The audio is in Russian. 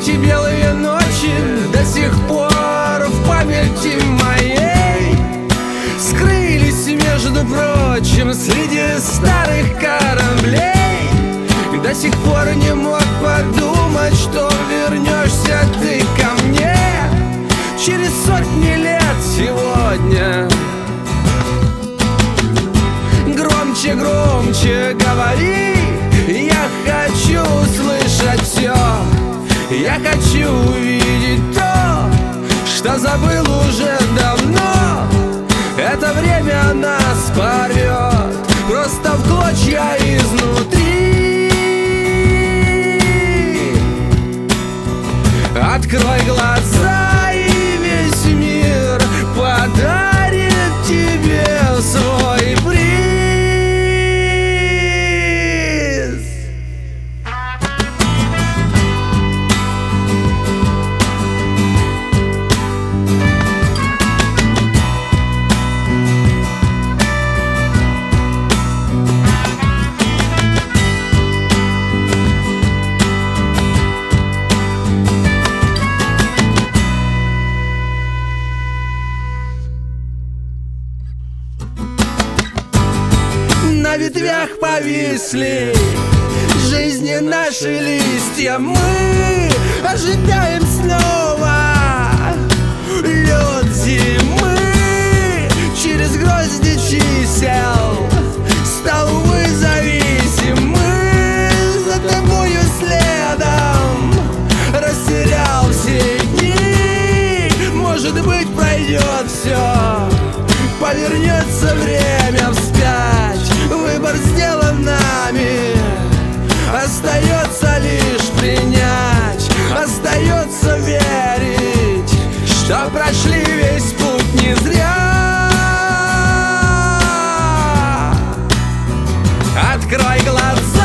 эти белые ночи до сих пор в памяти моей скрылись, между прочим, среди старых кораблей. До сих пор не мог подумать, что вернешься ты ко мне через сотни лет сегодня. Громче, громче говори, я хочу услышать все. Я хочу увидеть то, что забыл уже давно. Это время нас порвет просто в клочья изнутри. Открой глаза, и весь мир подарит тебе свой приз. На ветвях повисли жизни наши листья. Мы ожидаем снова лед зимы. Через грозди чисел стал, увы, зависим. Мы за тобою следом растерял все дни. Может быть, пройдет все, повернется время вспять. Выбор сделан нами, остается лишь принять. Остается верить, что прошли весь путь не зря. Открой глаза.